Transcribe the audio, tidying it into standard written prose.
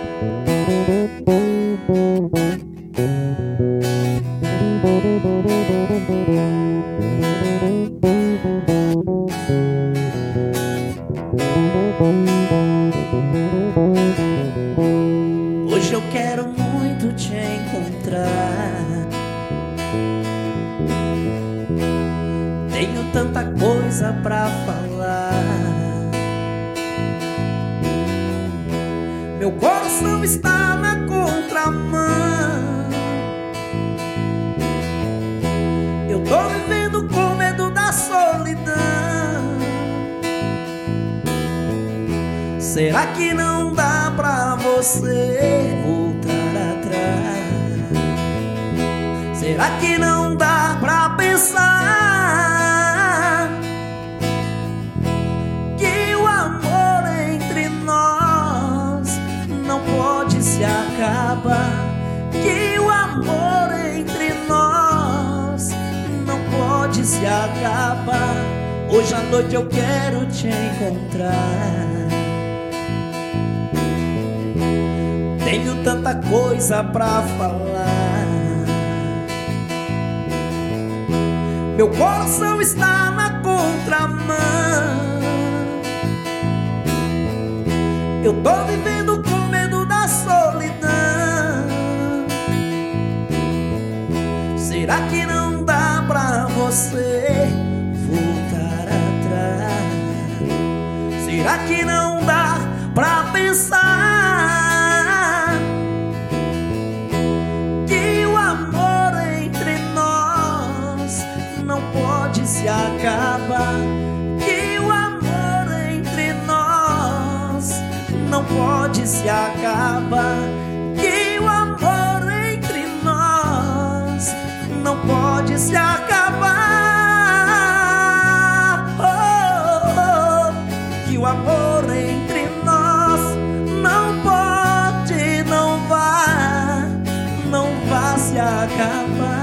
Hoje eu quero muito te encontrar. Tenho tanta coisa pra falar. Meu coração está na contramão. Eu tô vivendo com medo da solidão. Será que não dá pra você voltar atrás? Será que não dá pra pensar que o amor entre nós não pode se acabar? Que o amor entre nós não pode se acabar. Hoje à noite eu quero te encontrar. Tenho tanta coisa pra falar. Meu coração está na contramão. Eu tô vivendo com medo da solidão. Será que não dá pra você voltar atrás? Será que não dá pra pensar não pode se acabar? Que o amor entre nós não pode se acabar. Que o amor entre nós não pode se acabar. Oh, oh, oh. Que o amor entre nós não pode, não vá se acabar.